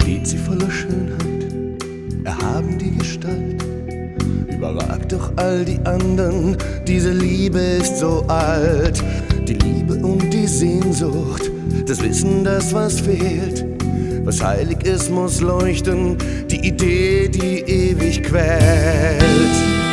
steht sie voller Schönheit, erhaben die Gestalt, überragt doch all die anderen. Diese Liebe ist so alt, die Liebe und die Sehnsucht, das Wissen, das was fehlt. Was heilig ist, muss leuchten, die Idee, die ewig quält.